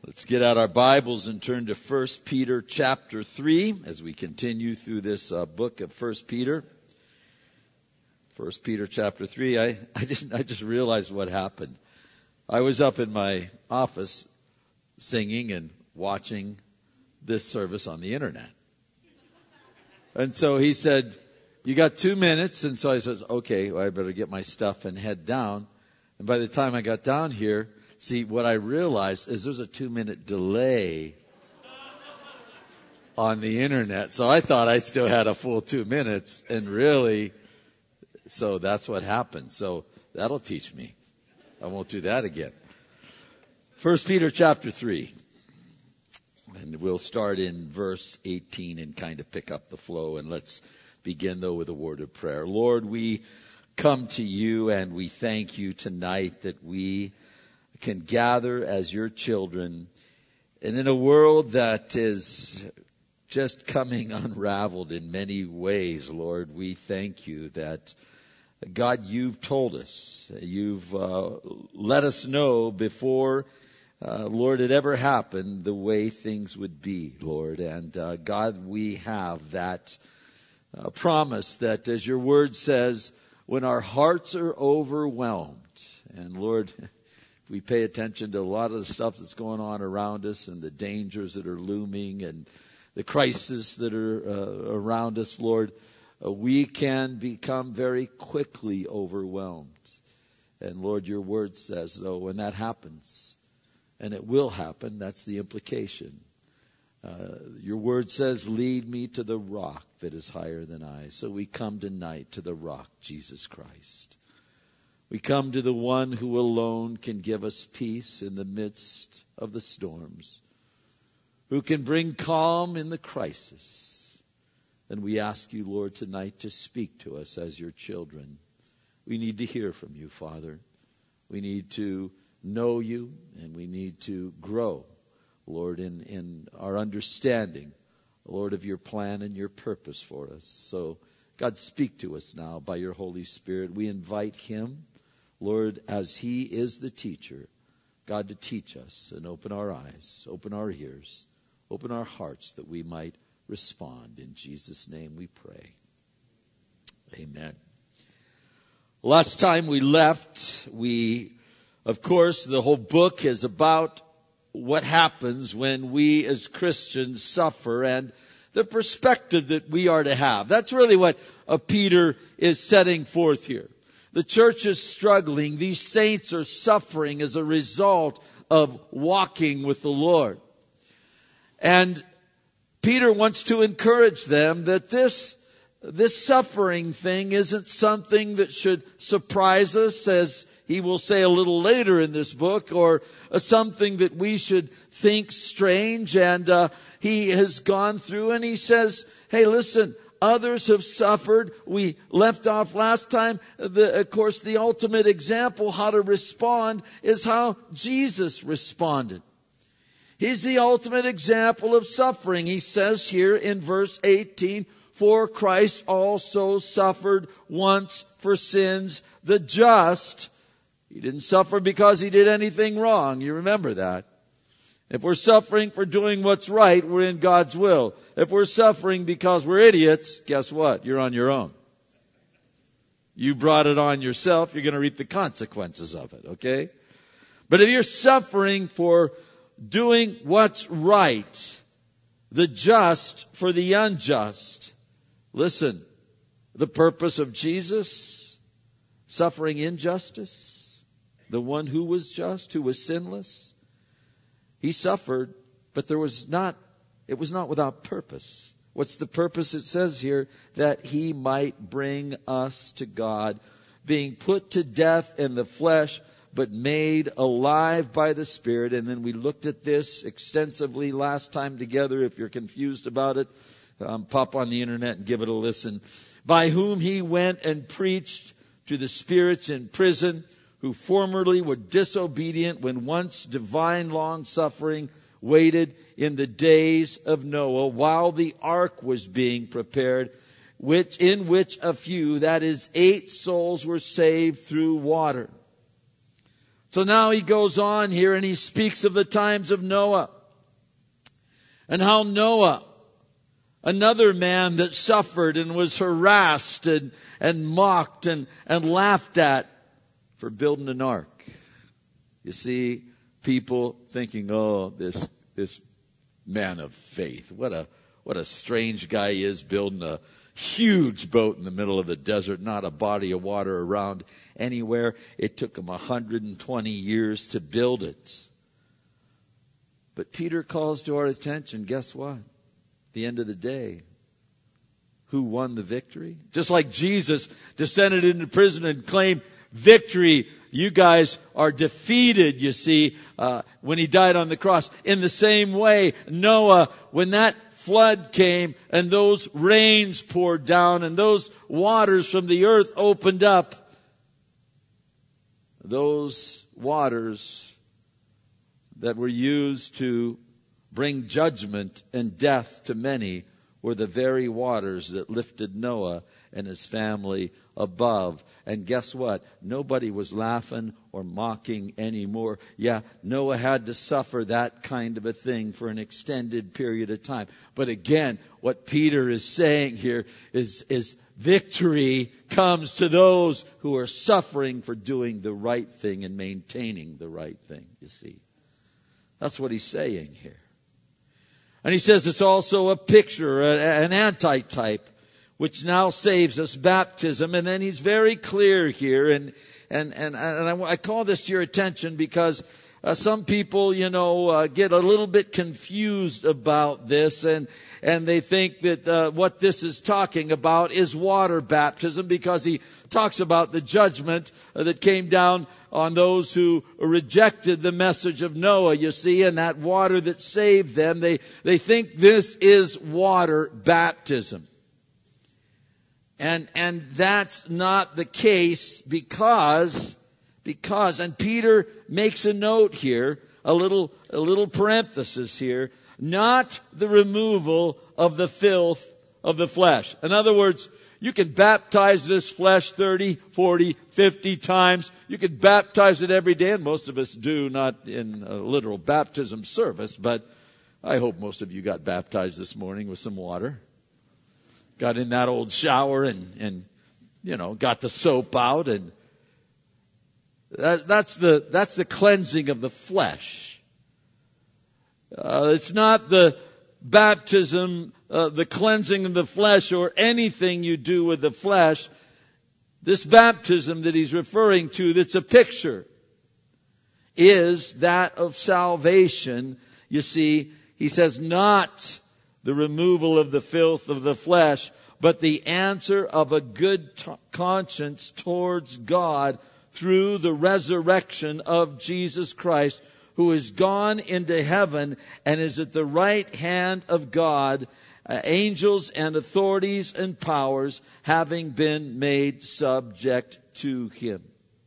Let's get out our Bibles and turn to 1 Peter chapter 3 as we continue through this book of 1 Peter. 1 Peter chapter 3, I just realized what happened. I was up in my office singing and watching this service on the internet. And so he said, "You got 2 minutes." And so I said, "Okay, well, I better get my stuff and head down." And by the time I got down here, see, what I realized is there's a 2-minute delay on the internet. So I thought I still had a full 2 minutes, and really, so that's what happened. So that'll teach me. I won't do that again. 1 Peter chapter 3. And we'll start in verse 18 and kind of pick up the flow. And let's begin, though, with a word of prayer. Lord, we come to you and we thank you tonight that we can gather as your children. And in a world that is just coming unraveled in many ways, Lord, we thank you that, God, you've told us, you've let us know before, Lord, it ever happened the way things would be, Lord. And God, we have that promise that, as your word says, when our hearts are overwhelmed, and Lord, if we pay attention to a lot of the stuff that's going on around us and the dangers that are looming and the crises that are around us, Lord, we can become very quickly overwhelmed. And Lord, your word says, though, when that happens, and it will happen, that's the implication. Your word says, lead me to the rock that is higher than I. So we come tonight to the rock, Jesus Christ. We come to the one who alone can give us peace in the midst of the storms, who can bring calm in the crisis. And we ask you, Lord, tonight to speak to us as your children. We need to hear from you, Father. We need to know you, and we need to grow, Lord, in our understanding, Lord, of your plan and your purpose for us. So, God, speak to us now by your Holy Spirit. We invite him, Lord, as he is the teacher, God, to teach us and open our eyes, open our ears, open our hearts that we might respond. In Jesus' name we pray. Amen. Last time we left, of course, the whole book is about what happens when we as Christians suffer and the perspective that we are to have. That's really what Peter is setting forth here. The church is struggling. These saints are suffering as a result of walking with the Lord. And Peter wants to encourage them that this suffering thing isn't something that should surprise us, as he will say a little later in this book, or something that we should think strange. And he has gone through and he says, hey, listen, others have suffered. We left off last time. Of course, the ultimate example how to respond is how Jesus responded. He's the ultimate example of suffering. He says here in verse 18, for Christ also suffered once for sins, the just. He didn't suffer because he did anything wrong. You remember that. If we're suffering for doing what's right, we're in God's will. If we're suffering because we're idiots, guess what? You're on your own. You brought it on yourself. You're going to reap the consequences of it, okay? But if you're suffering for doing what's right, the just for the unjust, listen, the purpose of Jesus, suffering injustice, the one who was just, who was sinless, he suffered, but it was not without purpose. What's the purpose? It says here that he might bring us to God, being put to death in the flesh, but made alive by the Spirit. And then we looked at this extensively last time together. If you're confused about it, pop on the internet and give it a listen. By whom he went and preached to the spirits in prison, who formerly were disobedient when once divine long-suffering waited in the days of Noah, while the ark was being prepared, in which a few, that is 8 souls, were saved through water. So now he goes on here and he speaks of the times of Noah. And how Noah, another man that suffered and was harassed and mocked and laughed at for building an ark. You see, people thinking, oh, this man of faith, what a strange guy he is, building a huge boat in the middle of the desert, not a body of water around anywhere. It took him 120 years to build it. But Peter calls to our attention, guess what? At the end of the day, who won the victory? Just like Jesus descended into prison and claimed victory, you guys are defeated, you see, when he died on the cross. In the same way, Noah, when that flood came and those rains poured down and those waters from the earth opened up, those waters that were used to bring judgment and death to many were the very waters that lifted Noah and his family above. And guess what? Nobody was laughing or mocking anymore. Yeah, Noah had to suffer that kind of a thing for an extended period of time. But again, what Peter is saying here is victory comes to those who are suffering for doing the right thing and maintaining the right thing, you see. That's what he's saying here. And he says it's also a picture, an antitype, which now saves us, baptism. And then he's very clear here. And I call this to your attention because some people, get a little bit confused about this. And they think that what this is talking about is water baptism, because he talks about the judgment that came down on those who rejected the message of Noah, you see, and that water that saved them. They think this is water baptism. And that's not the case because, and Peter makes a note here, a little parenthesis here, not the removal of the filth of the flesh. In other words, you can baptize this flesh 30, 40, 50 times. You can baptize it every day, and most of us do, not in a literal baptism service, but I hope most of you got baptized this morning with some water. Got in that old shower and got the soap out, and that's the cleansing of the flesh. It's not the baptism, the cleansing of the flesh or anything you do with the flesh. This baptism that he's referring to, that's a picture, is that of salvation. You see, he says not the removal of the filth of the flesh, but the answer of a good conscience towards God through the resurrection of Jesus Christ, who is gone into heaven and is at the right hand of God, angels and authorities and powers having been made subject to him.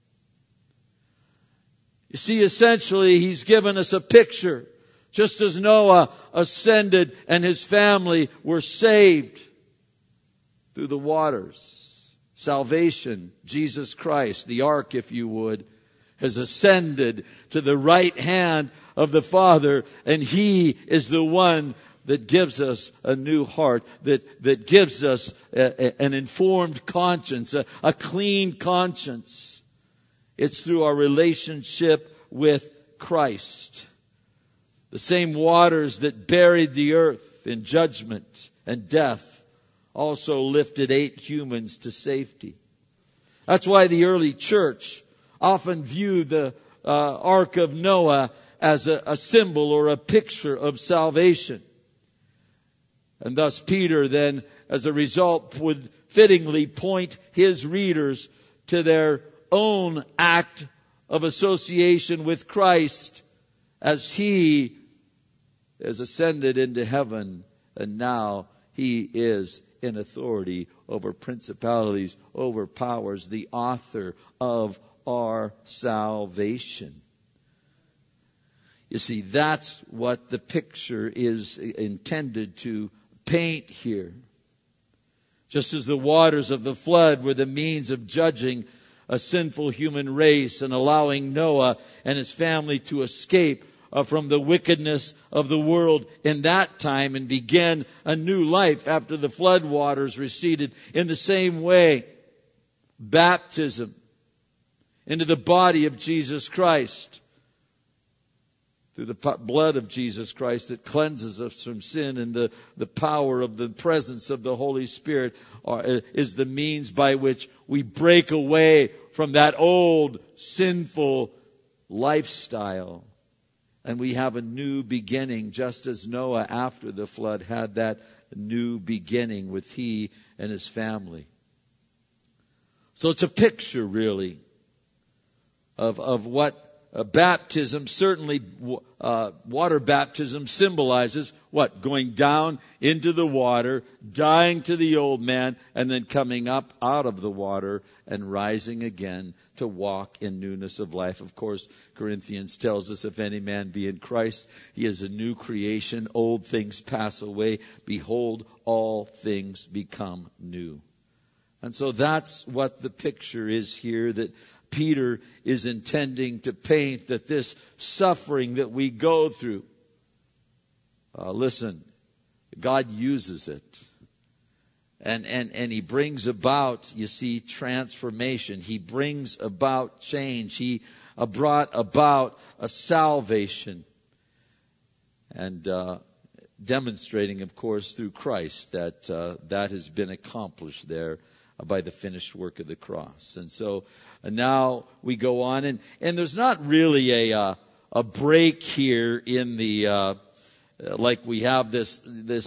You see, essentially, he's given us a picture. Just as Noah ascended and his family were saved through the waters, salvation, Jesus Christ, the ark, if you would, has ascended to the right hand of the Father, and he is the one that gives us a new heart, that gives us an informed conscience, a clean conscience. It's through our relationship with Christ. The same waters that buried the earth in judgment and death also lifted 8 humans to safety. That's why the early church often viewed the Ark of Noah as a symbol or a picture of salvation. And thus Peter then, as a result, would fittingly point his readers to their own act of association with Christ as he has ascended into heaven, and now he is in authority over principalities, over powers, the author of our salvation. You see, that's what the picture is intended to paint here. Just as the waters of the flood were the means of judging a sinful human race and allowing Noah and his family to escape from the wickedness of the world in that time and begin a new life after the flood waters receded. In the same way, baptism into the body of Jesus Christ, through the blood of Jesus Christ that cleanses us from sin, and the power of the presence of the Holy Spirit is the means by which we break away from that old sinful lifestyle. And we have a new beginning, just as Noah after the flood had that new beginning with he and his family. So it's a picture really of what baptism, certainly water baptism symbolizes what? Going down into the water, dying to the old man, and then coming up out of the water and rising again to walk in newness of life. Of course, Corinthians tells us, if any man be in Christ, he is a new creation. Old things pass away. Behold, all things become new. And so that's what the picture is here that Peter is intending to paint, that this suffering that we go through, listen, God uses it. And he brings about, you see, transformation. He brings about change. He brought about a salvation. And demonstrating, of course, through Christ that that has been accomplished there by the finished work of the cross. And so now we go on, and there's not really a break here in the like we have this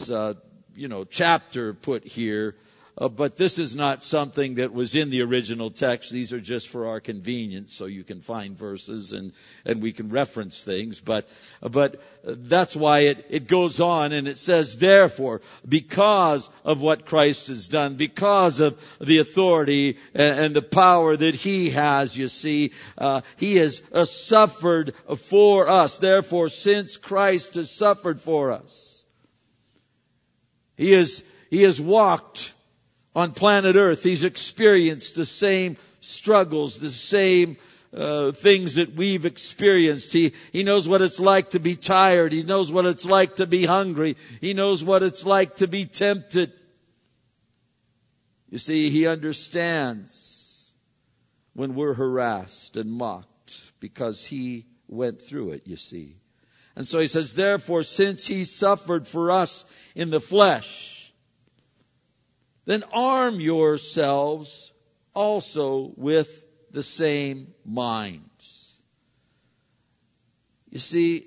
chapter put here. But this is not something that was in the original text. These are just for our convenience, so you can find verses and we can reference things. But that's why it goes on, and it says, therefore, because of what Christ has done, because of the authority and the power that He has, you see, He has suffered for us. Therefore, since Christ has suffered for us, He has walked on planet Earth. He's experienced the same struggles, the same things that we've experienced. He knows what it's like to be tired. He knows what it's like to be hungry. He knows what it's like to be tempted. You see, He understands when we're harassed and mocked because He went through it, you see. And so He says, therefore, since He suffered for us in the flesh, then arm yourselves also with the same mind. You see,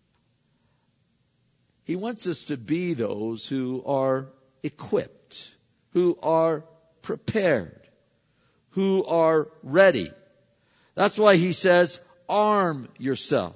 He wants us to be those who are equipped, who are prepared, who are ready. That's why He says, arm yourself.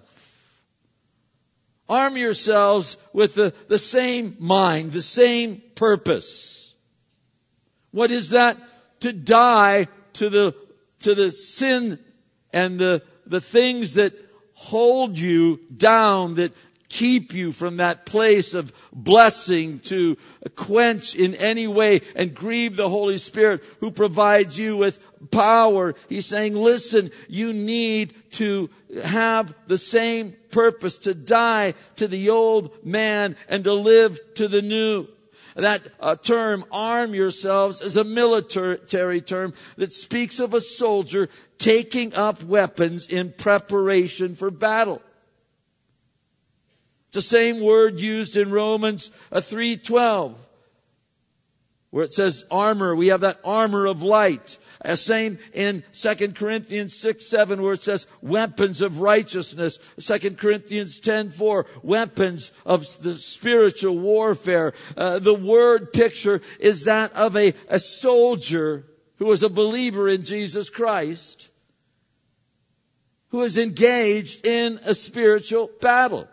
Arm yourselves with the same mind, the same purpose. What is that? To die to the sin and the things that hold you down, that keep you from that place of blessing, to quench in any way and grieve the Holy Spirit who provides you with power. He's saying, listen, you need to have the same purpose, to die to the old man and to live to the new. That term, arm yourselves, is a military term that speaks of a soldier taking up weapons in preparation for battle. It's the same word used in Romans 3:12, where it says armor. We have that armor of light. Same in 2 Corinthians 6:7, where it says weapons of righteousness. 2 Corinthians 10:4, weapons of the spiritual warfare. The word picture is that of a soldier who is a believer in Jesus Christ, who is engaged in a spiritual battle.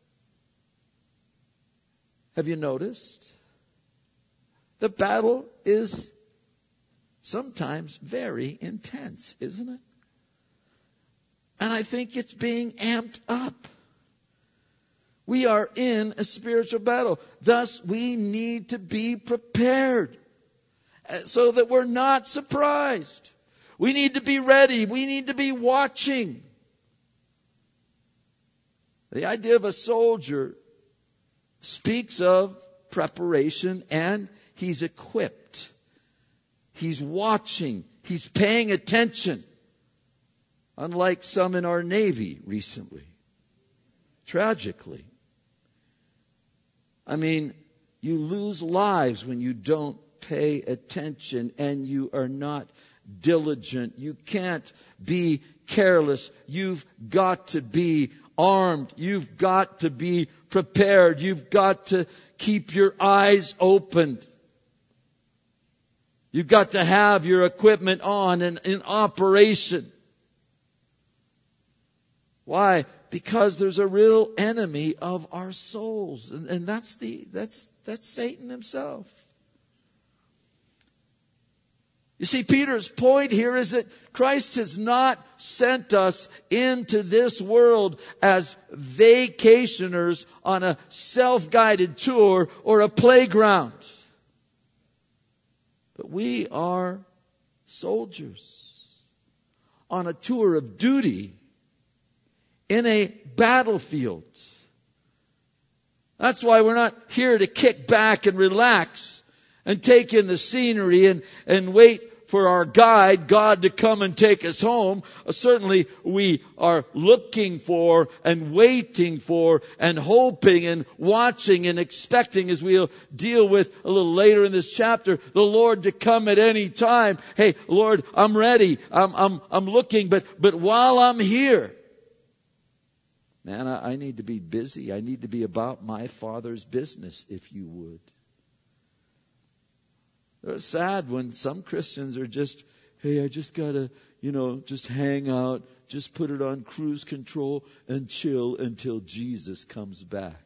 Have you noticed? The battle is sometimes very intense, isn't it? And I think it's being amped up. We are in a spiritual battle. Thus, we need to be prepared so that we're not surprised. We need to be ready. We need to be watching. The idea of a soldier speaks of preparation, and he's equipped. He's watching. He's paying attention. Unlike some in our Navy recently. Tragically. I mean, you lose lives when you don't pay attention and you are not diligent. You can't be careless. You've got to be armed. You've got to be prepared. You've got to keep your eyes opened. You've got to have your equipment on and in operation. Why? Because there's a real enemy of our souls. And that's Satan himself. You see, Peter's point here is that Christ has not sent us into this world as vacationers on a self-guided tour or a playground. But we are soldiers on a tour of duty in a battlefield. That's why we're not here to kick back and relax and take in the scenery and wait for our guide, God, to come and take us home. Certainly we are looking for and waiting for and hoping and watching and expecting, as we'll deal with a little later in this chapter, the Lord to come at any time. Hey, Lord, I'm ready. I'm looking, but while I'm here, man, I need to be busy. I need to be about my Father's business, if you would. It's sad when some Christians are just, hey, I just gotta, just hang out, just put it on cruise control and chill until Jesus comes back.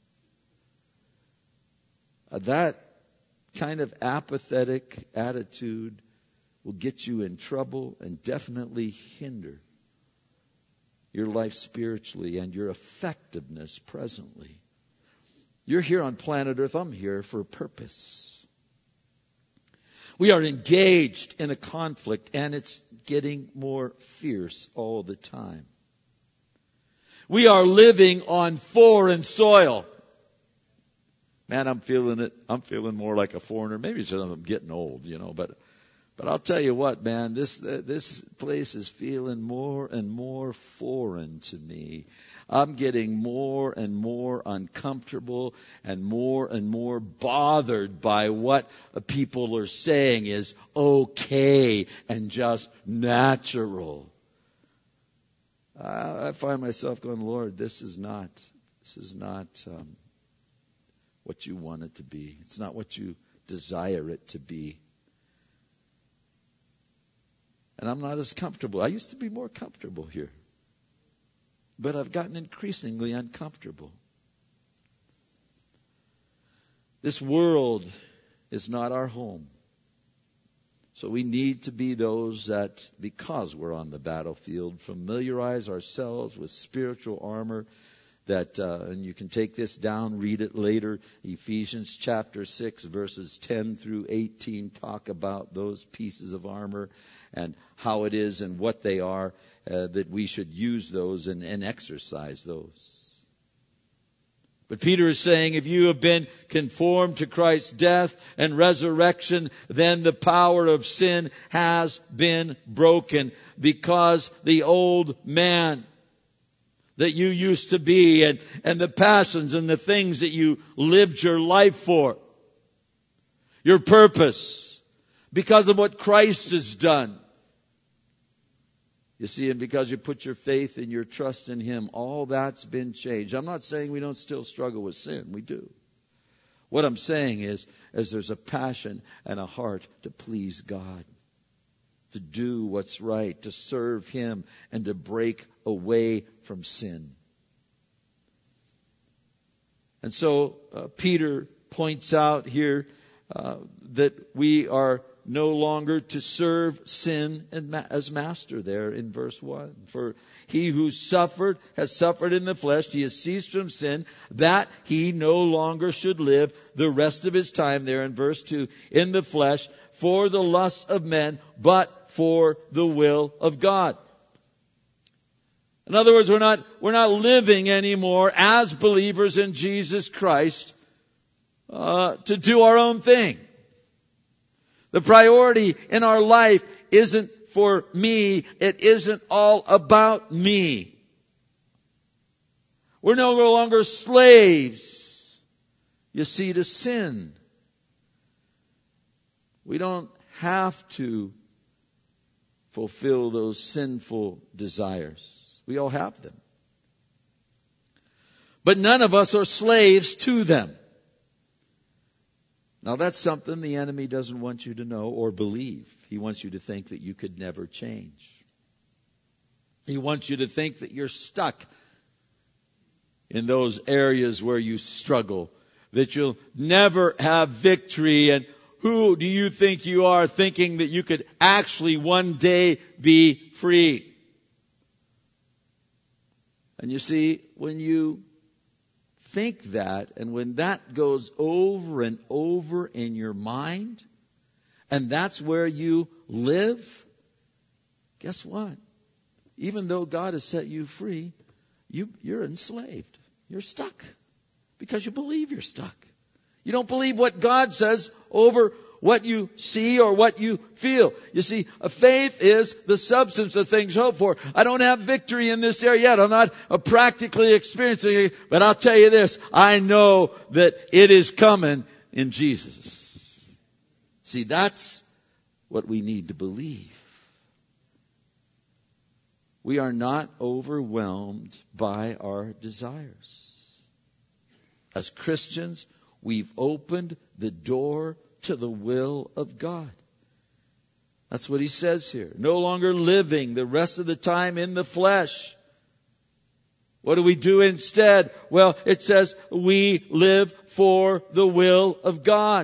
That kind of apathetic attitude will get you in trouble and definitely hinder your life spiritually and your effectiveness presently. You're here on planet Earth. I'm here for a purpose. We are engaged in a conflict, and it's getting more fierce all the time. We are living on foreign soil. Man, I'm feeling it. I'm feeling more like a foreigner. Maybe it's because I'm getting old, but I'll tell you what, man, this place is feeling more and more foreign to me. I'm getting more and more uncomfortable and more bothered by what people are saying is okay and just natural. I find myself going, Lord, this is not what you want it to be. It's not what you desire it to be. And I'm not as comfortable. I used to be more comfortable here. But I've gotten increasingly uncomfortable. This world is not our home. So we need to be those that, because we're on the battlefield, familiarize ourselves with spiritual armor. And you can take this down, read it later. Ephesians chapter 6, verses 10 through 18 talk about those pieces of armor and how it is and what they are, that we should use those and exercise those. But Peter is saying, if you have been conformed to Christ's death and resurrection, then the power of sin has been broken, because the old man that you used to be and the passions and the things that you lived your life for, your purpose, because of what Christ has done. You see, and because you put your faith and your trust in Him, all that's been changed. I'm not saying we don't still struggle with sin. We do. What I'm saying is there's a passion and a heart to please God, to do what's right, to serve Him, and to break away from sin. And so Peter points out here that we are no longer to serve sin as master there in verse 1. For he who suffered has suffered in the flesh. He has ceased from sin, that he no longer should live the rest of his time there in verse 2 in the flesh for the lusts of men, but for the will of God. In other words, we're not living anymore as believers in Jesus Christ to do our own thing. The priority in our life isn't for me. It isn't all about me. We're no longer slaves, you see, to sin. We don't have to fulfill those sinful desires. We all have them. But none of us are slaves to them. Now that's something the enemy doesn't want you to know or believe. He wants you to think that you could never change. He wants you to think that you're stuck in those areas where you struggle, that you'll never have victory. And who do you think you are, thinking that you could actually one day be free? And you see, when you think that, and when that goes over and over in your mind, and that's where you live, guess what? Even though God has set you free, you're enslaved. You're stuck because you believe you're stuck. You don't believe what God says over what you see or what you feel. You see, a faith is the substance of things hoped for. I don't have victory in this area yet. I'm not practically experiencing it. But I'll tell you this. I know that it is coming in Jesus. See, that's what we need to believe. We are not overwhelmed by our desires. As Christians, we've opened the door to the will of God. That's what he says here. No longer living the rest of the time in the flesh. What do we do instead? Well, it says we live for the will of God.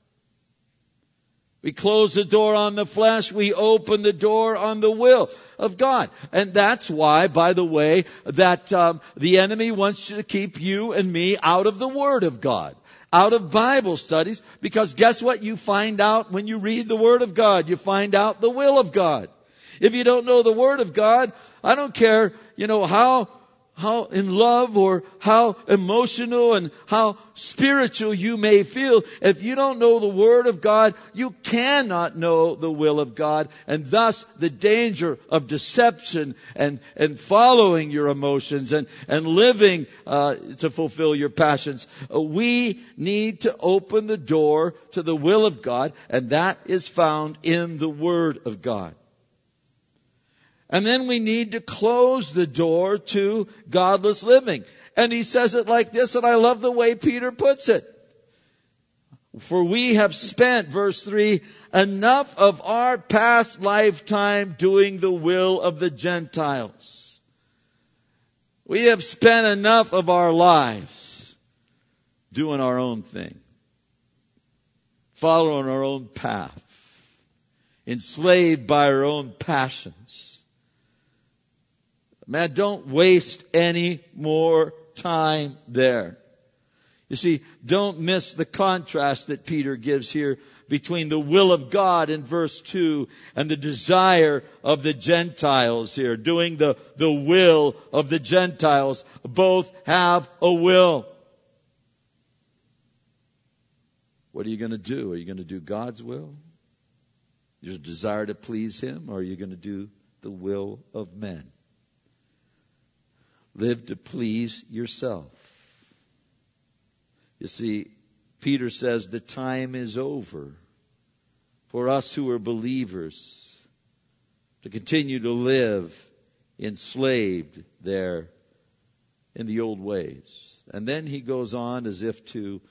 We close the door on the flesh. We open the door on the will of God. And that's why, by the way, that the enemy wants to keep you and me out of the Word of God, out of Bible studies, because guess what you find out when you read the Word of God? You find out the will of God. If you don't know the Word of God, I don't care, how in love or how emotional and how spiritual you may feel. If you don't know the Word of God, you cannot know the will of God. And thus the danger of deception and following your emotions and living to fulfill your passions. We need to open the door to the will of God, and that is found in the Word of God. And then we need to close the door to godless living. And he says it like this, and I love the way Peter puts it. For we have spent, verse 3, enough of our past lifetime doing the will of the Gentiles. We have spent enough of our lives doing our own thing, following our own path, enslaved by our own passions. Man, don't waste any more time there. You see, don't miss the contrast that Peter gives here between the will of God in verse 2 and the desire of the Gentiles here, doing the will of the Gentiles. Both have a will. What are you going to do? Are you going to do God's will? Your desire to please Him? Or are you going to do the will of men? Live to please yourself. You see, Peter says the time is over for us who are believers to continue to live enslaved there in the old ways. And then he goes on as if to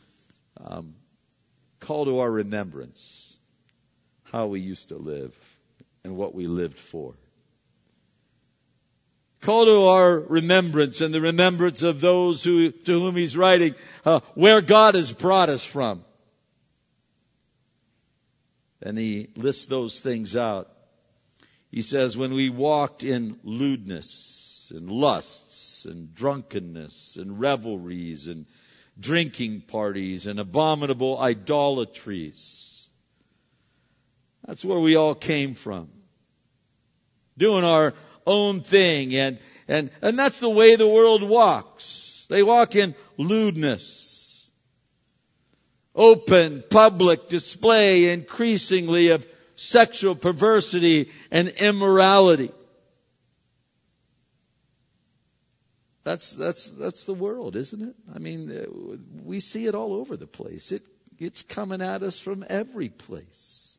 call to our remembrance how we used to live and what we lived for. Call to our remembrance and the remembrance of those to whom he's writing, where God has brought us from. And he lists those things out. He says, when we walked in lewdness and lusts and drunkenness and revelries and drinking parties and abominable idolatries. That's where we all came from. Doing our own thing. And that's the way the world walks. They walk in lewdness. Open, public display increasingly of sexual perversity and immorality. That's the world, isn't it? I mean, we see it all over the place. It's coming at us from every place.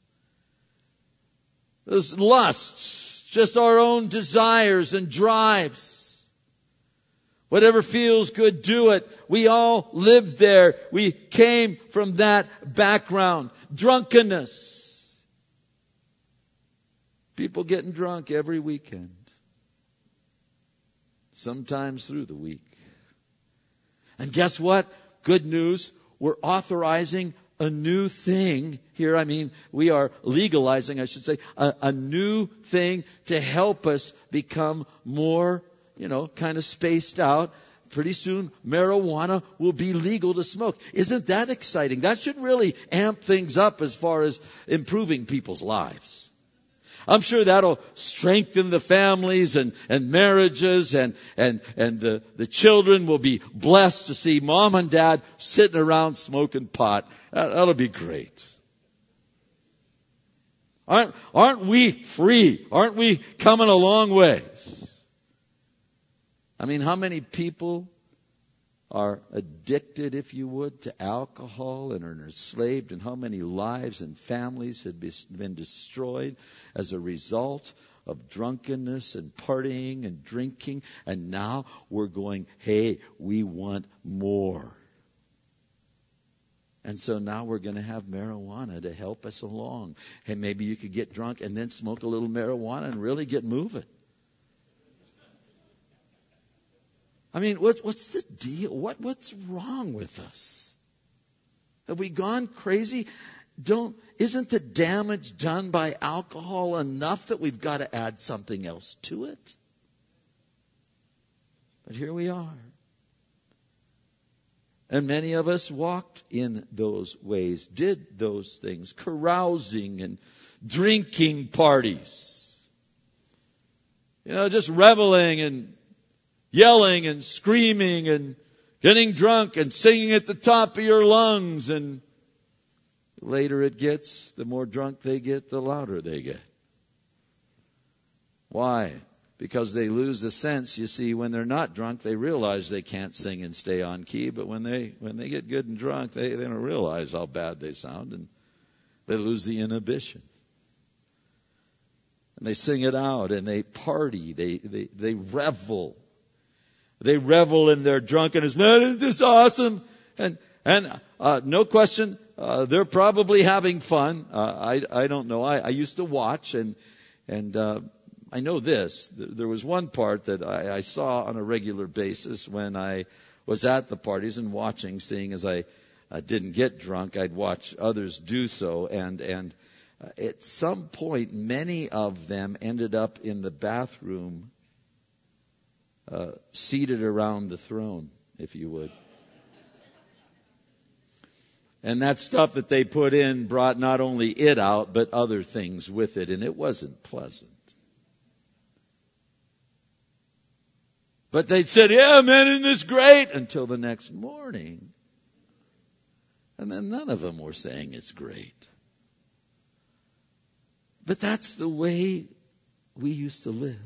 Those lusts, just our own desires and drives. Whatever feels good, do it. We all lived there. We came from that background. Drunkenness. People getting drunk every weekend. Sometimes through the week. And guess what? Good news. We're authorizing a new thing here. I mean, we are legalizing, I should say, a new thing to help us become more, kind of spaced out. Pretty soon, marijuana will be legal to smoke. Isn't that exciting? That should really amp things up as far as improving people's lives. I'm sure that'll strengthen the families and marriages and the children will be blessed to see mom and dad sitting around smoking pot. That'll be great. Aren't we free? Aren't we coming a long ways? I mean, how many people are addicted, if you would, to alcohol and are enslaved, and how many lives and families have been destroyed as a result of drunkenness and partying and drinking. And now we're going, hey, we want more. And so now we're going to have marijuana to help us along. Hey, maybe you could get drunk and then smoke a little marijuana and really get moving. I mean, what's the deal? What's wrong with us? Have we gone crazy? Isn't the damage done by alcohol enough that we've got to add something else to it? But here we are. And many of us walked in those ways, did those things, carousing and drinking parties. Just reveling and yelling and screaming and getting drunk and singing at the top of your lungs. And the later it gets, the more drunk they get, the louder they get. Why? Because they lose the sense. You see, when they're not drunk, they realize they can't sing and stay on key. But when they get good and drunk, they don't realize how bad they sound, and they lose the inhibition. And they sing it out, and they party. They revel. They revel in their drunkenness. Man, isn't this awesome? And no question, they're probably having fun. I don't know. I used to watch, and I know this. There was one part that I saw on a regular basis when I was at the parties and watching, seeing as I didn't get drunk, I'd watch others do so. And at some point, many of them ended up in the bathroom, seated around the throne, if you would. And that stuff that they put in brought not only it out, but other things with it, and it wasn't pleasant. But they'd said, yeah, man, isn't this great? Until the next morning. And then none of them were saying it's great. But that's the way we used to live.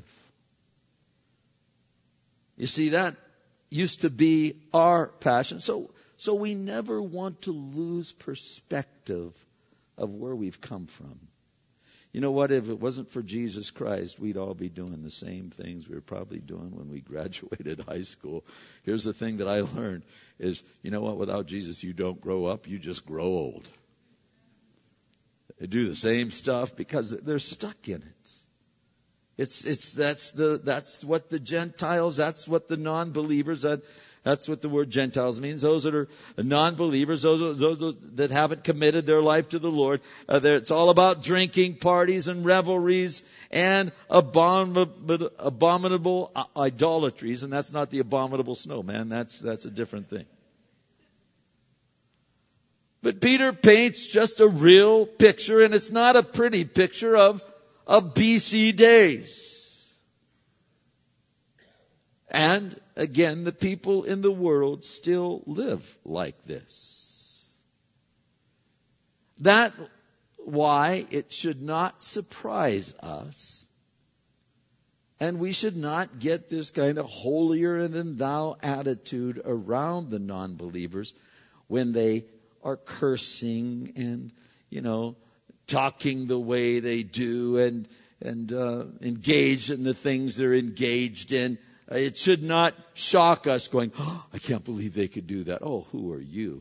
You see, that used to be our passion. So we never want to lose perspective of where we've come from. You know what? If it wasn't for Jesus Christ, we'd all be doing the same things we were probably doing when we graduated high school. Here's the thing that I learned is, you know what? Without Jesus, you don't grow up. You just grow old. They do the same stuff because they're stuck in it. That's what the Gentiles, that's what the non-believers, That's what the word Gentiles means. Those that are non-believers, those that haven't committed their life to the Lord. It's all about drinking, parties, and revelries, and abominable idolatries. And that's not the abominable snowman. That's a different thing. But Peter paints just a real picture, and it's not a pretty picture of BC days. And again, the people in the world still live like this. That's why it should not surprise us, and we should not get this kind of holier than thou attitude around the non-believers when they are cursing and, talking the way they do and engaged in the things they're engaged in. It should not shock us going, oh, I can't believe they could do that. Oh, who are you?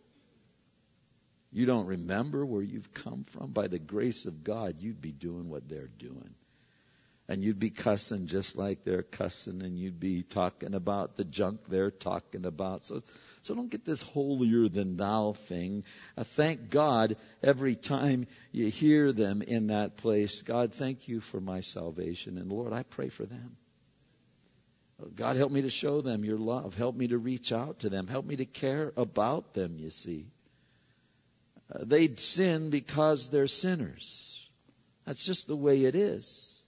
You don't remember where you've come from? By the grace of God, you'd be doing what they're doing. And you'd be cussing just like they're cussing, and you'd be talking about the junk they're talking about. So don't get this holier than thou thing. Thank God every time you hear them in that place. God, thank you for my salvation. And Lord, I pray for them. God, help me to show them your love. Help me to reach out to them. Help me to care about them, you see. They sin because they're sinners. That's just the way it is.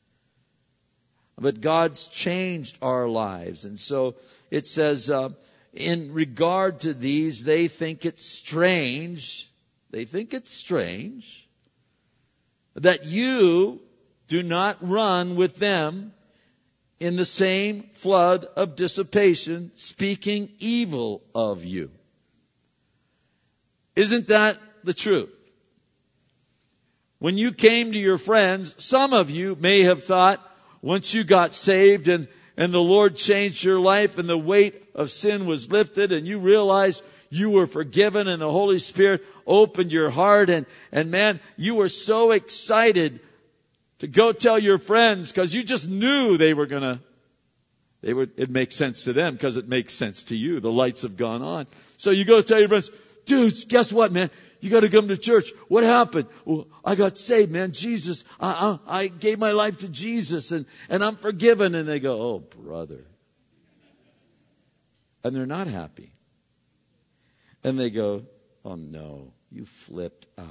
But God's changed our lives. And so it says, in regard to these, they think it's strange. They think it's strange that you do not run with them in the same flood of dissipation, speaking evil of you. Isn't that the truth? When you came to your friends, some of you may have thought, once you got saved and the Lord changed your life and the weight of sin was lifted and you realized you were forgiven and the Holy Spirit opened your heart and man, you were so excited to go tell your friends because you just knew it makes sense to them because it makes sense to you. The lights have gone on. So you go tell your friends, dudes, guess what, man? You got to come to church. What happened? Well, I got saved, man. Jesus, I gave my life to Jesus and I'm forgiven. And they go, oh, brother. And they're not happy. And they go, oh, no, you flipped out.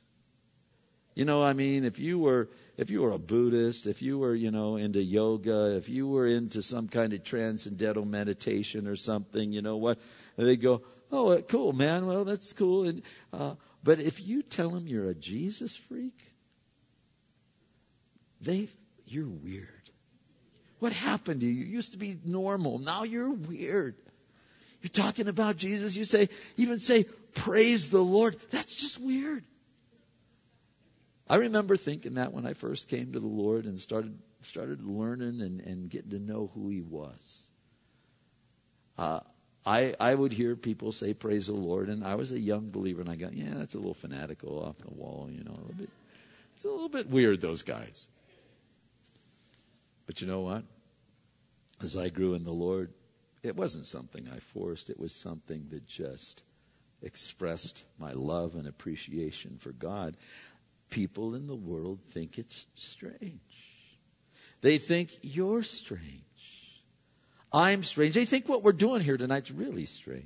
If you were a Buddhist, if you were, into yoga, if you were into some kind of transcendental meditation or something, you know what? And they go, oh, cool, man. Well, that's cool. And, but if you tell them you're a Jesus freak, you're weird. What happened to you? You used to be normal. Now you're weird. You're talking about Jesus. You even say, praise the Lord. That's just weird. I remember thinking that when I first came to the Lord and started learning and getting to know who He was. I would hear people say, praise the Lord, and I was a young believer, and I go, yeah, that's a little fanatical off the wall, a little bit. It's a little bit weird, those guys. But you know what? As I grew in the Lord, it wasn't something I forced. It was something that just expressed my love and appreciation for God. People in the world think it's strange. They think you're strange. I'm strange. They think what we're doing here tonight's really strange.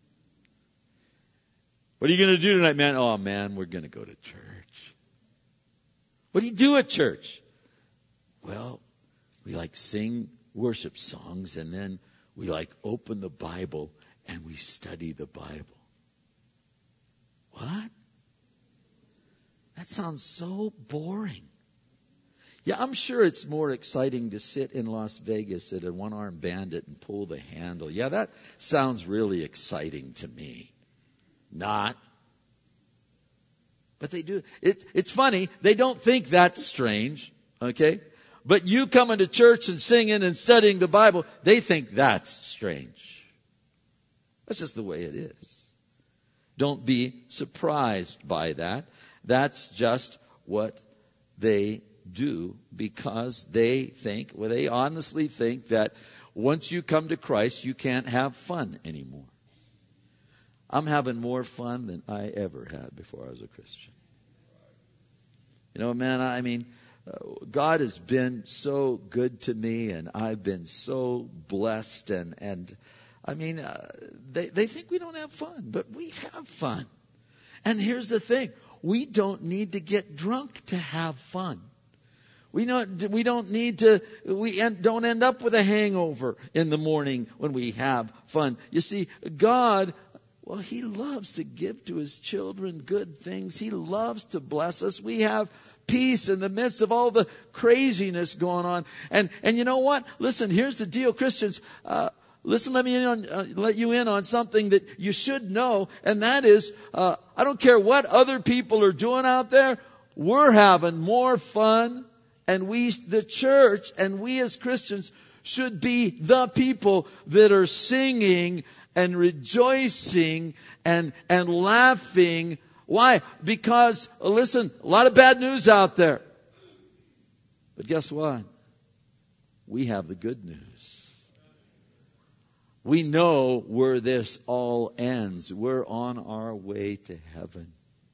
What are you going to do tonight, man? Oh, man, we're going to go to church. What do you do at church? Well, we sing worship songs, and then we open the Bible and we study the Bible. What? That sounds so boring. Yeah, I'm sure it's more exciting to sit in Las Vegas at a one-armed bandit and pull the handle. Yeah, that sounds really exciting to me. Not. But they do. It's funny. They don't think that's strange. Okay? But you coming to church and singing and studying the Bible, they think that's strange. That's just the way it is. Don't be surprised by that. That's just what they do because they honestly think that once you come to Christ, you can't have fun anymore. I'm having more fun than I ever had before I was a Christian. You know, man, I mean, God has been so good to me, and I've been so blessed. And I mean, they think we don't have fun, but we have fun. And here's the thing. We don't need to get drunk to have fun. We don't need to, don't end up with a hangover in the morning when we have fun. You see, God, well, He loves to give to His children good things. He loves to bless us. We have peace in the midst of all the craziness going on. And you know what? Listen, here's the deal, Christians. Listen, let you in on something that you should know, and that is, I don't care what other people are doing out there, we're having more fun, and we, the church, and we as Christians should be the people that are singing and rejoicing and laughing. Why? Because, listen, a lot of bad news out there. But guess what? We have the good news. We know where this all ends. We're on our way to heaven.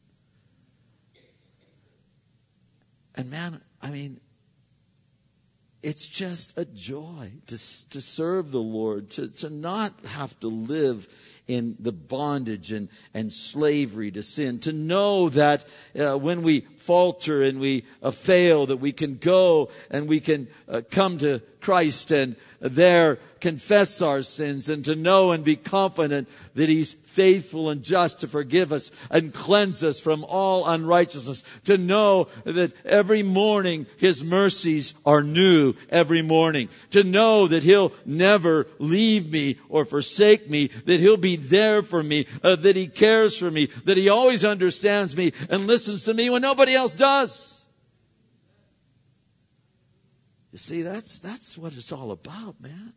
And man, I mean, it's just a joy to serve the Lord, to not have to live in the bondage and slavery to sin, to know that when we falter and we fail, that we can go and we can come to Christ and there confess our sins, and to know and be confident that He's faithful and just to forgive us and cleanse us from all unrighteousness. To know that every morning His mercies are new every morning. To know that He'll never leave me or forsake me, that He'll be there for me, that He cares for me, that He always understands me and listens to me when nobody else does. You see, that's what it's all about, man.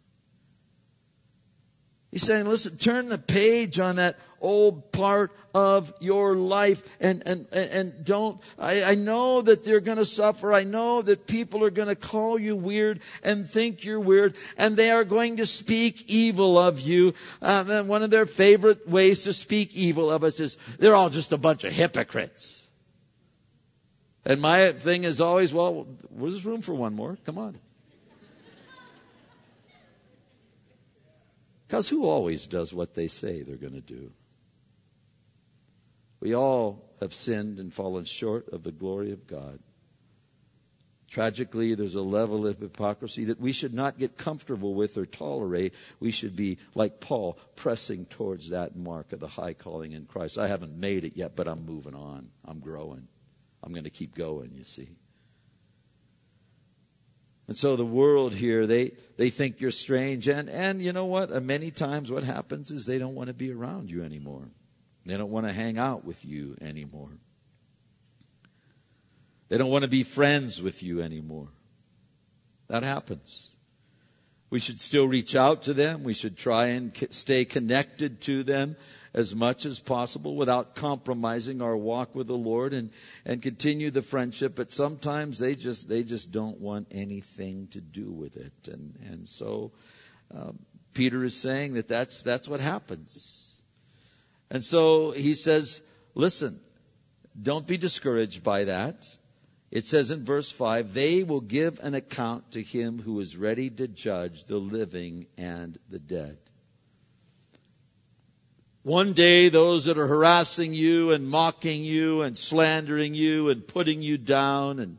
He's saying, listen, turn the page on that old part of your life and don't, I know that they're going to suffer. I know that people are going to call you weird and think you're weird, and they are going to speak evil of you. And one of their favorite ways to speak evil of us is they're all just a bunch of hypocrites. And my thing is always, well, there's room for one more. Come on. Because who always does what they say they're going to do? We all have sinned and fallen short of the glory of God. Tragically, there's a level of hypocrisy that we should not get comfortable with or tolerate. We should be, like Paul, pressing towards that mark of the high calling in Christ. I haven't made it yet, but I'm moving on. I'm growing. I'm going to keep going, you see. And so the world here, they think you're strange. And you know what? Many times what happens is they don't want to be around you anymore. They don't want to hang out with you anymore. They don't want to be friends with you anymore. That happens. We should still reach out to them. We should try and stay connected to them as much as possible without compromising our walk with the Lord and continue the friendship. But sometimes they just don't want anything to do with it. And so Peter is saying that's what happens. And so he says, listen, don't be discouraged by that. It says in verse 5, they will give an account to Him who is ready to judge the living and the dead. One day, those that are harassing you and mocking you and slandering you and putting you down and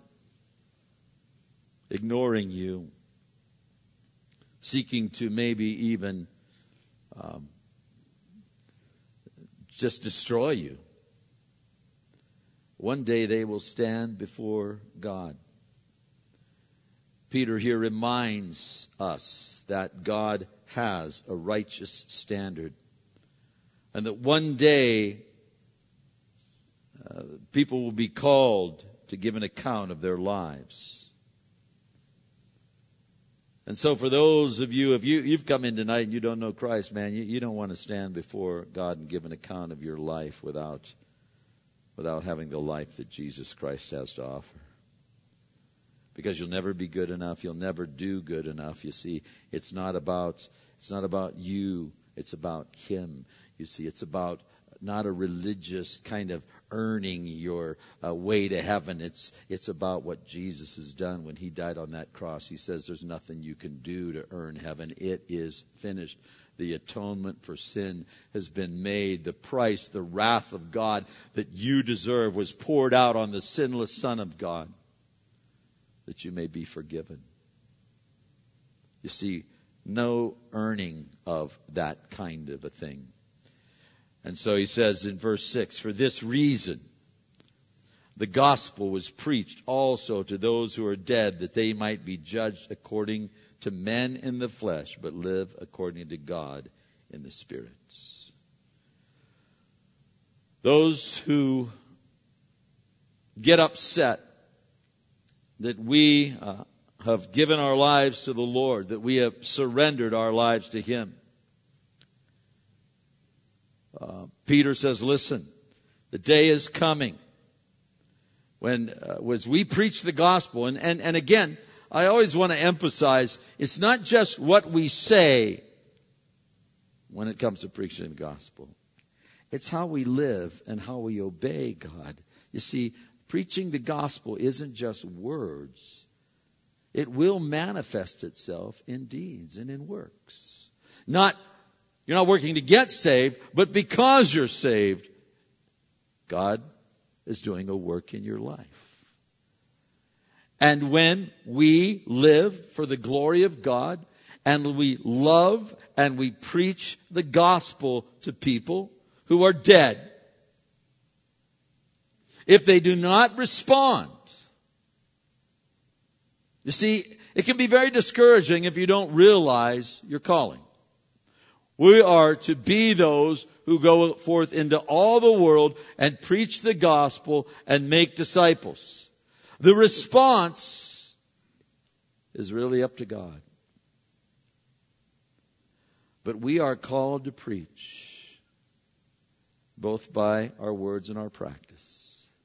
ignoring you, seeking to maybe even just destroy you, one day they will stand before God. Peter here reminds us that God has a righteous standard. And that one day, people will be called to give an account of their lives. And so for those of you, if you've come in tonight and you don't know Christ, man, you don't want to stand before God and give an account of your life without having the life that Jesus Christ has to offer. because you'll never be good enough. You'll never do good enough. You see, it's not about you. It's about Him. You see, it's about not a religious kind of earning your way to heaven. It's about what Jesus has done when He died on that cross. He says there's nothing you can do to earn heaven. It is finished. The atonement for sin has been made. The price, the wrath of God that you deserve was poured out on the sinless Son of God, that you may be forgiven. You see, no earning of that kind of a thing. And so he says in verse 6, for this reason, the gospel was preached also to those who are dead, that they might be judged according to men in the flesh, but live according to God in the Spirit. Those who get upset that we have given our lives to the Lord, that we have surrendered our lives to Him. Peter says, listen, the day is coming when as we preach the gospel, and again, I always want to emphasize, it's not just what we say when it comes to preaching the gospel. It's how we live and how we obey God. You see, preaching the gospel isn't just words. It will manifest itself in deeds and in works. You're not working to get saved, but because you're saved, God is doing a work in your life. And when we live for the glory of God, and we love and we preach the gospel to people who are dead, if they do not respond, you see, it can be very discouraging if you don't realize your calling. We are to be those who go forth into all the world and preach the gospel and make disciples. The response is really up to God. But we are called to preach, both by our words and our practice.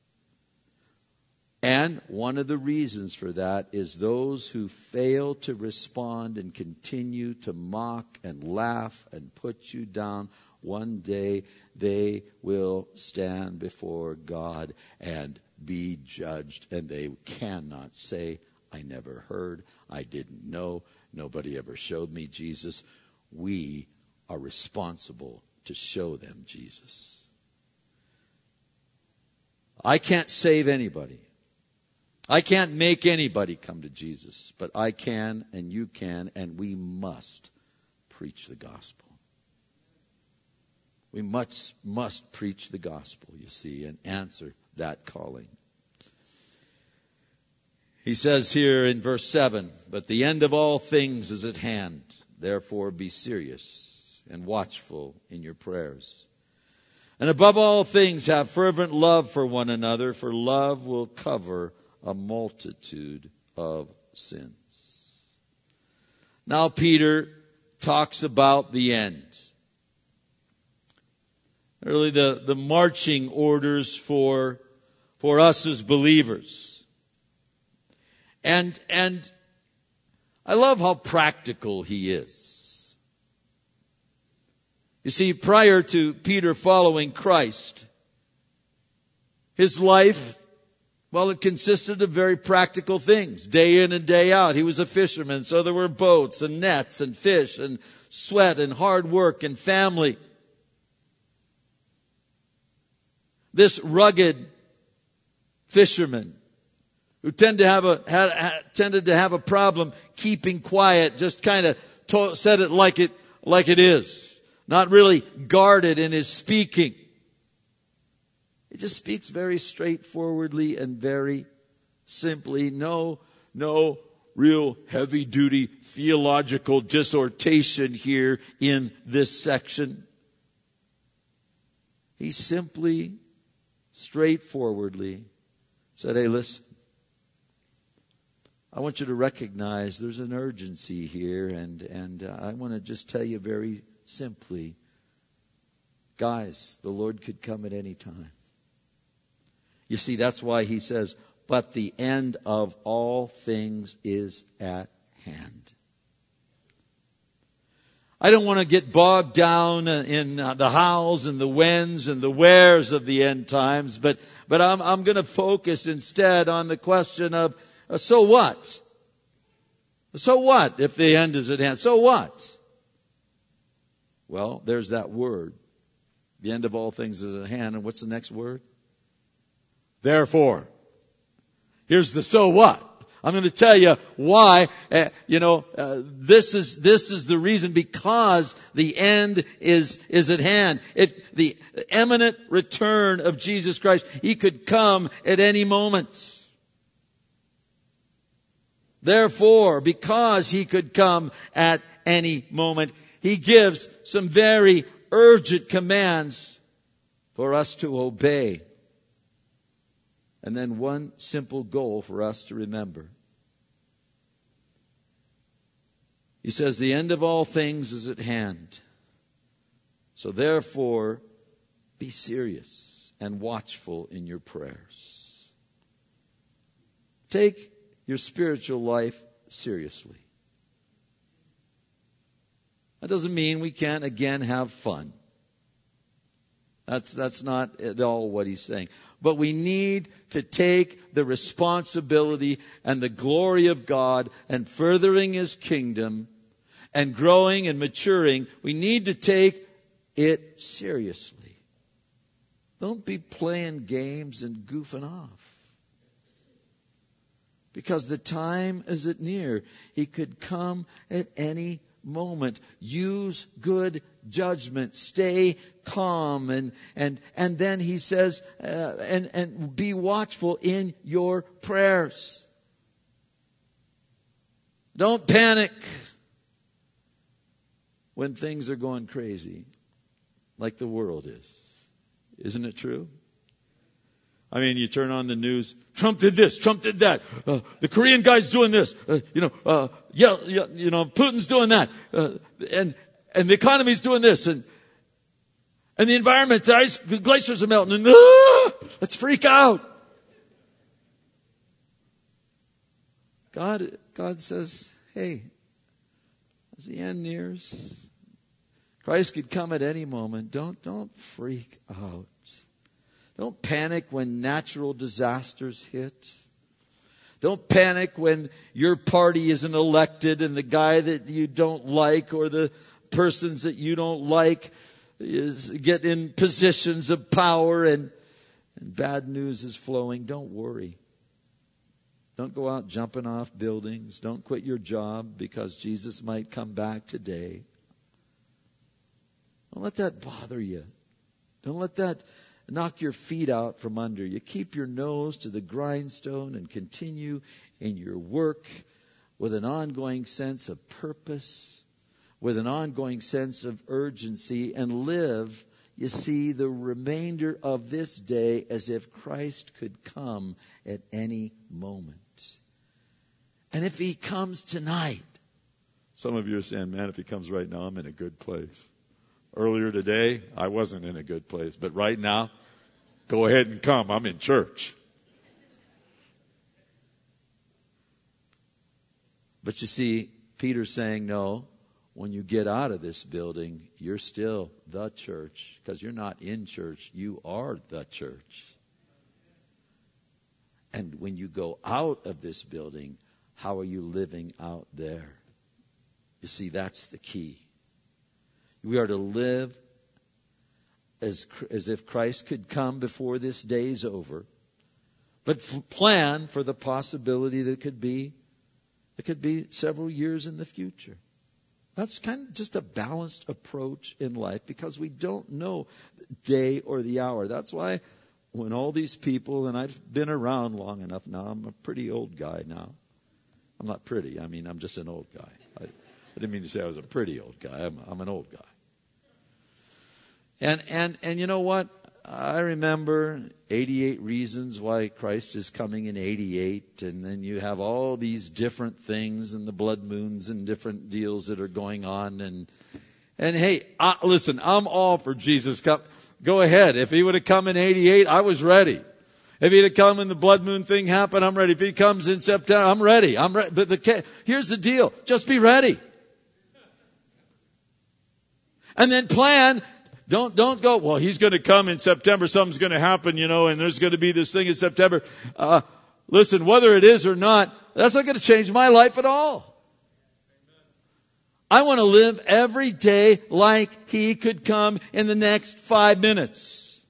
And one of the reasons for that is those who fail to respond and continue to mock and laugh and put you down, one day they will stand before God and be judged. And they cannot say, I never heard, I didn't know, nobody ever showed me Jesus. We are responsible to show them Jesus. I can't save anybody. I can't make anybody come to Jesus, but I can and you can, and we must preach the gospel. We must preach the gospel, you see, and answer that calling. He says here in verse 7, but the end of all things is at hand. Therefore be serious and watchful in your prayers. And above all things have fervent love for one another, for love will cover a multitude of sins. Now Peter talks about the end. Really the marching orders for us as believers. And I love how practical he is. You see, prior to Peter following Christ, his life, well, it consisted of very practical things, day in and day out. He was a fisherman, so there were boats and nets and fish and sweat and hard work and family. This rugged fisherman who tended to have a problem keeping quiet, just kind of said it like it is, not really guarded in his speaking. It just speaks very straightforwardly and very simply. No real heavy-duty theological dissertation here in this section. He simply, straightforwardly said, hey, listen, I want you to recognize there's an urgency here, and I want to just tell you very simply, guys, the Lord could come at any time. You see, that's why he says, but the end of all things is at hand. I don't want to get bogged down in the hows and the whens and the wheres of the end times, but I'm going to focus instead on the question of, so what? So what if the end is at hand? So what? Well, there's that word. The end of all things is at hand. And what's the next word? Therefore. Here's the so what. I'm going to tell you why, this is the reason, because the end is at hand. If the imminent return of Jesus Christ, He could come at any moment. Therefore, because He could come at any moment, He gives some very urgent commands for us to obey. And then one simple goal for us to remember. He says, the end of all things is at hand. So therefore, be serious and watchful in your prayers. Take your spiritual life seriously. That doesn't mean we can't again have fun. That's not at all what he's saying. But we need to take the responsibility and the glory of God and furthering His kingdom and growing and maturing. We need to take it seriously. Don't be playing games and goofing off. Because the time is at near. He could come at any moment. Use good judgment. Stay calm. And then he says, and be watchful in your prayers. Don't panic when things are going crazy like the world is. Isn't it true? I mean, you turn on the news, Trump did this, Trump did that, the Korean guy's doing this, Putin's doing that, and the economy's doing this, and the environment, the glaciers are melting, and let's freak out. God says, hey, as the end nears, Christ could come at any moment. Don't freak out. Don't panic when natural disasters hit. Don't panic when your party isn't elected and the guy that you don't like or the persons that you don't like get in positions of power and bad news is flowing. Don't worry. Don't go out jumping off buildings. Don't quit your job because Jesus might come back today. Don't let that bother you. Don't let that knock your feet out from under you. Keep your nose to the grindstone and continue in your work with an ongoing sense of purpose, with an ongoing sense of urgency, and live, you see, the remainder of this day as if Christ could come at any moment. And if He comes tonight, some of you are saying, man, if He comes right now, I'm in a good place. Earlier today, I wasn't in a good place. But right now, go ahead and come. I'm in church. But you see, Peter's saying, no, when you get out of this building, you're still the church. Because you're not in church. You are the church. And when you go out of this building, how are you living out there? You see, that's the key. We are to live as if Christ could come before this day's over. But plan for the possibility that it could be several years in the future. That's kind of just a balanced approach in life because we don't know the day or the hour. That's why when all these people, and I've been around long enough now, I'm a pretty old guy now. I'm not pretty. I mean, I'm just an old guy. I didn't mean to say I was a pretty old guy. I'm an old guy. And you know what? I remember 88 reasons why Christ is coming in 88. And then you have all these different things and the blood moons and different deals that are going on. And hey, listen, I'm all for Jesus. Go ahead. If He would have come in 88, I was ready. If he'd have come when the blood moon thing happened, I'm ready. If he comes in September, I'm ready. But here's the deal. Just be ready. And then plan. Don't go, well, he's going to come in September. Something's going to happen, and there's going to be this thing in September. Listen, whether it is or not, that's not going to change my life at all. I want to live every day like he could come in the next 5 minutes.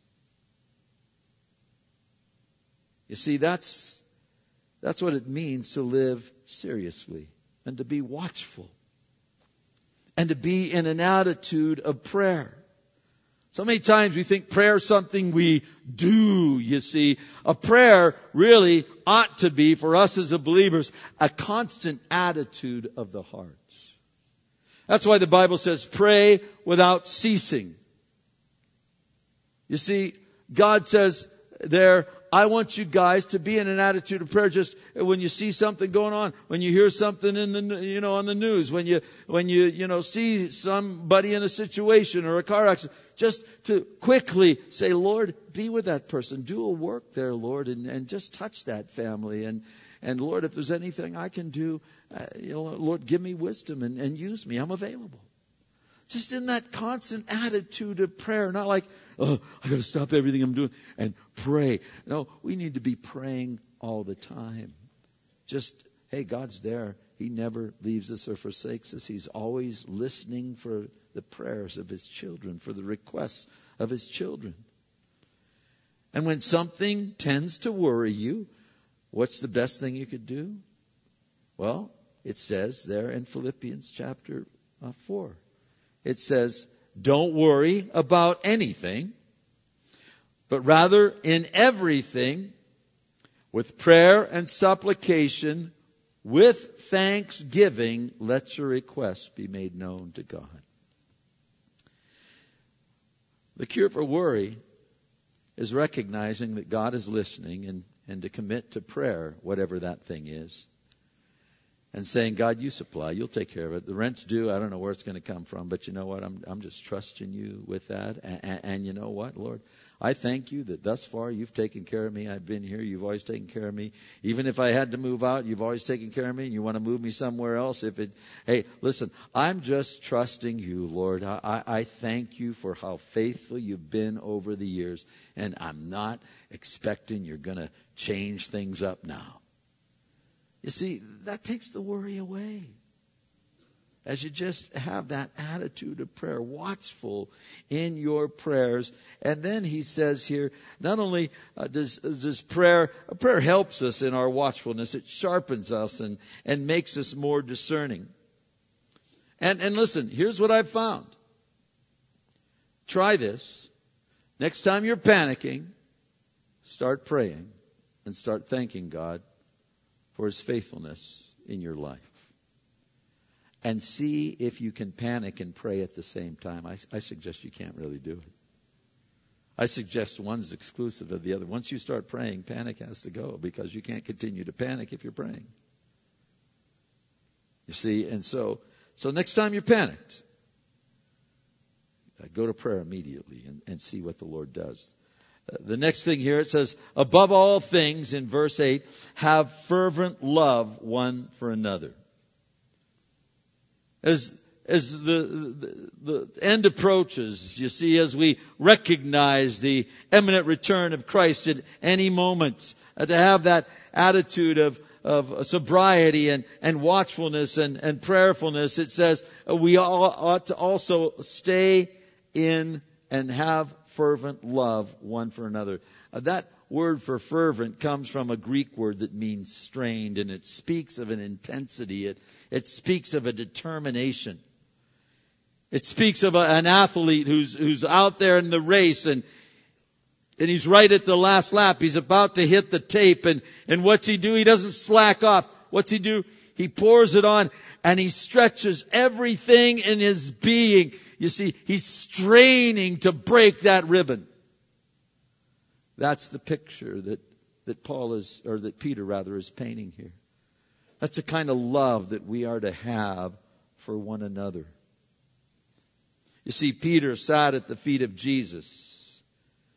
You see, that's what it means to live seriously and to be watchful and to be in an attitude of prayer. So many times we think prayer is something we do, you see. A prayer really ought to be, for us as believers, a constant attitude of the heart. That's why the Bible says, pray without ceasing. You see, God says there, I want you guys to be in an attitude of prayer. Just when you see something going on, when you hear something in the, on the news, when you see somebody in a situation or a car accident, just to quickly say, Lord, be with that person. Do a work there, Lord, and just touch that family. And Lord, if there's anything I can do, Lord, give me wisdom and use me. I'm available. Just in that constant attitude of prayer, not like, oh, I got to stop everything I'm doing and pray. No, we need to be praying all the time. Just, hey, God's there. He never leaves us or forsakes us. He's always listening for the prayers of His children, for the requests of His children. And when something tends to worry you, what's the best thing you could do? Well, it says there in Philippians chapter 4. It says, don't worry about anything, but rather in everything, with prayer and supplication, with thanksgiving, let your requests be made known to God. The cure for worry is recognizing that God is listening and to commit to prayer, whatever that thing is. And saying, God, you supply, you'll take care of it. The rent's due, I don't know where it's going to come from, but you know what? I'm just trusting you with that. And you know what, Lord? I thank you that thus far you've taken care of me. I've been here. You've always taken care of me. Even if I had to move out, you've always taken care of me. And you want to move me somewhere else. Hey, listen, I'm just trusting you, Lord. I thank you for how faithful you've been over the years. And I'm not expecting you're going to change things up now. You see, that takes the worry away. As you just have that attitude of prayer, watchful in your prayers. And then he says here, not only does prayer helps us in our watchfulness, it sharpens us and makes us more discerning. And listen, here's what I've found. Try this. Next time you're panicking, start praying and start thanking God for His faithfulness in your life. And see if you can panic and pray at the same time. I suggest you can't really do it. I suggest one's exclusive of the other. Once you start praying, panic has to go, because you can't continue to panic if you're praying. You see, and so next time you're panicked, go to prayer immediately and see what the Lord does. The next thing here, it says, above all things, in verse 8, have fervent love one for another. As the end approaches, you see, as we recognize the imminent return of Christ at any moment, to have that attitude of sobriety and watchfulness and prayerfulness, it says we all ought to also stay in and have fervent love one for another. That word for fervent comes from a Greek word that means strained, and it speaks of an intensity. It speaks of a determination. It speaks of an athlete who's out there in the race and he's right at the last lap. He's about to hit the tape, and what's he do? He doesn't slack off. What's he do? He pours it on and he stretches everything in his being. You see, he's straining to break that ribbon. That's the picture that Peter is painting here. That's the kind of love that we are to have for one another. You see, Peter sat at the feet of Jesus.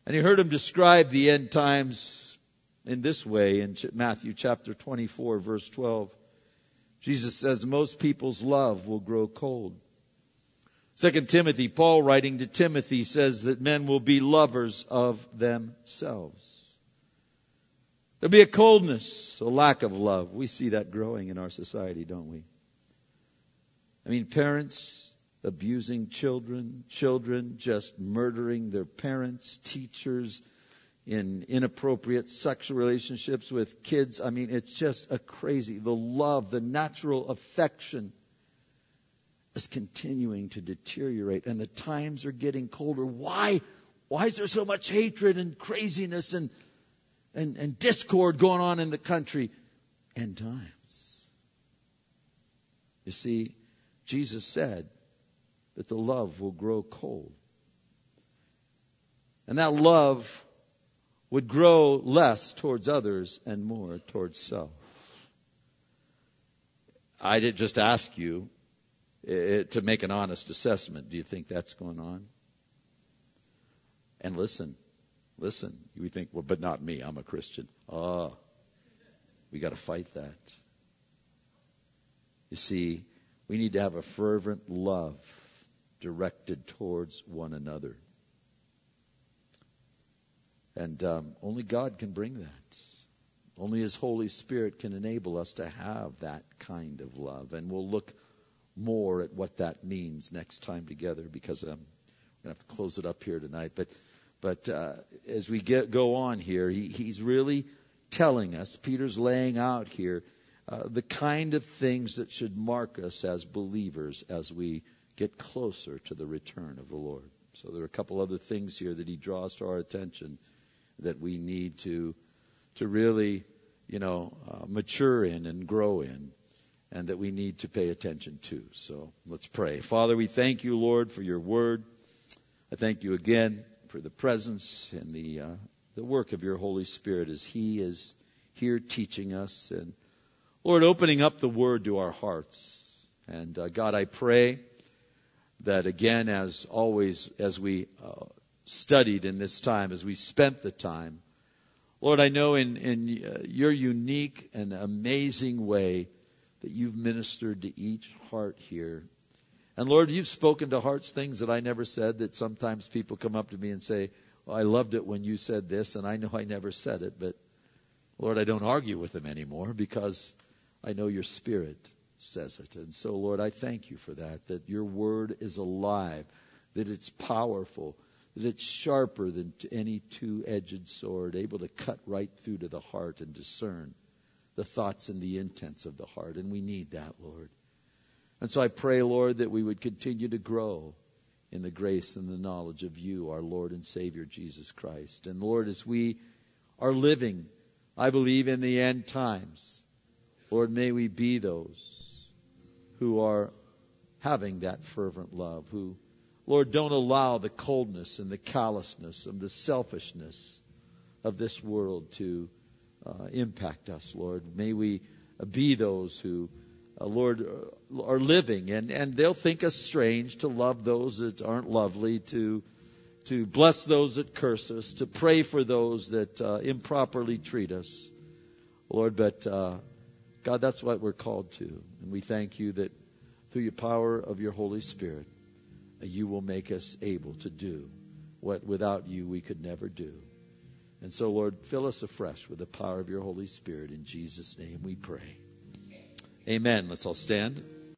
And you heard him describe the end times in this way in Matthew chapter 24, verse 12. Jesus says, most people's love will grow cold. 2 Timothy, Paul writing to Timothy, says that men will be lovers of themselves. There'll be a coldness, a lack of love. We see that growing in our society, don't we? I mean, parents abusing children, children just murdering their parents, teachers in inappropriate sexual relationships with kids. I mean, it's just a crazy. The love, the natural affection is continuing to deteriorate, and the times are getting colder. Why? Why is there so much hatred and craziness and discord going on in the country? End times. You see, Jesus said that the love will grow cold. And that love would grow less towards others and more towards self. I did just ask you to make an honest assessment. Do you think that's going on? And listen. You think, well, but not me. I'm a Christian. We got to fight that. You see, we need to have a fervent love directed towards one another. And only God can bring that. Only His Holy Spirit can enable us to have that kind of love. And we'll look more at what that means next time together, because we're going to have to close it up here tonight. But as we go on here, he's really telling us, Peter's laying out here, the kind of things that should mark us as believers as we get closer to the return of the Lord. So there are a couple other things here that he draws to our attention that we need to really, mature in and grow in, and that we need to pay attention to. So let's pray. Father, we thank you, Lord, for your word. I thank you again for the presence and the work of your Holy Spirit as he is here teaching us, and Lord, opening up the word to our hearts. And God, I pray that again, as always, as we studied in this time, as we spent the time, Lord, I know in your unique and amazing way that you've ministered to each heart here. And Lord, you've spoken to hearts things that I never said, that sometimes people come up to me and say, well, I loved it when you said this, and I know I never said it, but Lord, I don't argue with them anymore because I know your Spirit says it. And so, Lord, I thank you for that your word is alive, that it's powerful, that it's sharper than any two-edged sword, able to cut right through to the heart and discern the thoughts and the intents of the heart. And we need that, Lord. And so I pray, Lord, that we would continue to grow in the grace and the knowledge of you, our Lord and Savior, Jesus Christ. And Lord, as we are living, I believe, in the end times, Lord, may we be those who are having that fervent love, who, Lord, don't allow the coldness and the callousness and the selfishness of this world to impact us, Lord. May we be those who, Lord, are living, and they'll think us strange to love those that aren't lovely, to bless those that curse us, to pray for those that improperly treat us, Lord. But God, that's what we're called to, and we thank you that through your power of your Holy Spirit, you will make us able to do what without you we could never do. And so, Lord, fill us afresh with the power of your Holy Spirit. In Jesus' name we pray. Amen. Let's all stand.